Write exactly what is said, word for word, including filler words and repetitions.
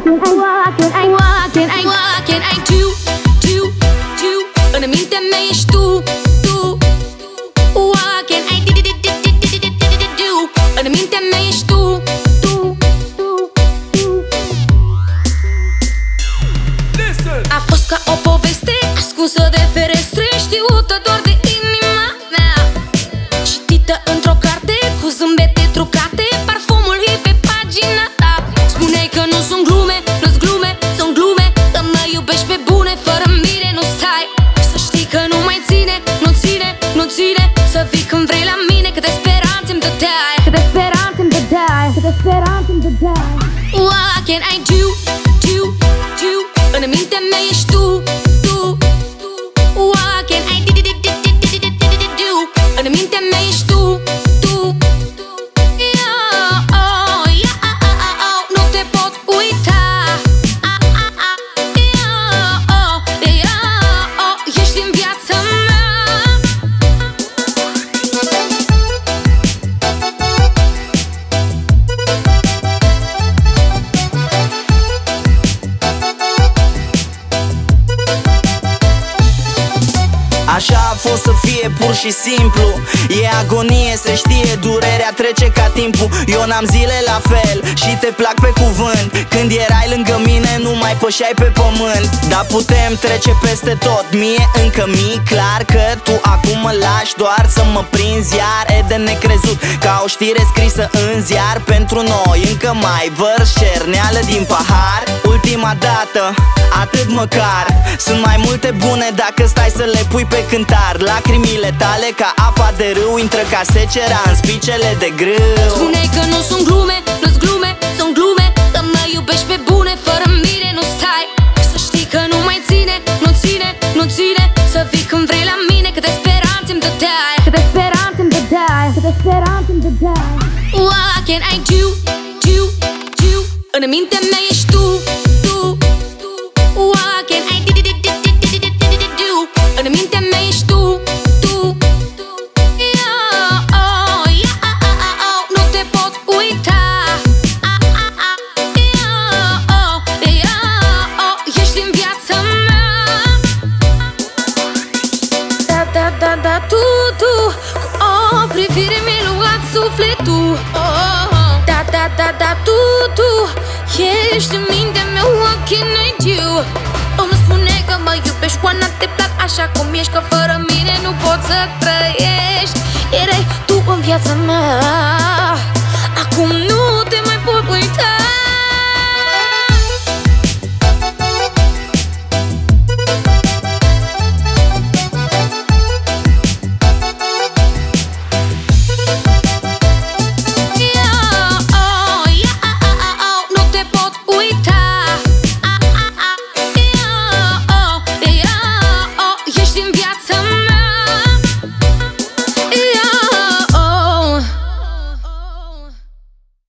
What can I, what can I, what can I do, do, do? În mintea mea ești tu, tu. What can I do, do, do, do, do, do, do? În mintea mea ești tu, tu, tu, tu. A fost ca o poveste ascunsă de ferestre, știută doar de inima mea, citită într-o carte cu zâmbete trucate, parfumul hip pe pagina ta. Spuneai că nu sunt glume, nu-s glume, sunt glume, că mă iubești pe bune, fără mine nu stai. Să știi că nu mai ține, nu ține, nu ține să vii când vrei la mine, câte speranțe îmi dădeai, câte speranțe îmi dădeai, câte speranțe îmi dădeai. What can I do, do, do? În mintea mea ești tu, tu. What can I do, do, do, do, do, do, do, do? În mintea mea ești tu, tu. Yeah, oh, yeah, oh, oh, oh. Nu te pot uita. Ah, ah, ah. Yeah, oh, yeah, oh. Ești în viața mea. Așa a fost să fie pur și simplu. E agonie, se știe, durerea trece ca timpul. Eu n-am zile la fel și te plac pe cuvânt. Când erai lângă mine nu mai pășeai pe pământ. Dar putem trece peste tot, mie încă mi-e clar că tu acum mă lași doar să mă prinzi iar. E de necrezut, ca o știre scrisă în ziar. Pentru noi încă mai vărs cerneală din pahar. Ultima dată, atât măcar. Sunt mai multe bune dacă stai să le pui pe cântar. Lacrimile tale ca apa de râu intră ca secera în spicele de grâu. Spuneai că nu sunt glume, nu-s glume, sunt glume, că mă iubești pe bune, fără mine nu stai. Să știi că nu mai ține, nu ține, nu ține să vii când vrei la mine, câte speranțe îmi dădeai, câte speranțe îmi dădeai, câte speranțe îmi dădeai. What can I do, do, do? În mintea mea ești tu, tu. What can I do, do, do, do, do, do, do, do? În mintea mea ești tu, tu. Yeah, oh, yeah, oh, oh, oh. Nu te pot uita. Ah, ah, ah. Yeah, oh, yeah, oh. Ești în viața mea. Da, da, da, da, tu, tu. Cu o privire mi-ai luat sufletul. Oh, da, da, da, da, tu, tu. Ești în mintea mea, what can I do? Îmi spune că mă iubești, Oana, te plac așa cum ești, că fără mine nu poți să trăiești. Erai tu în viața mea.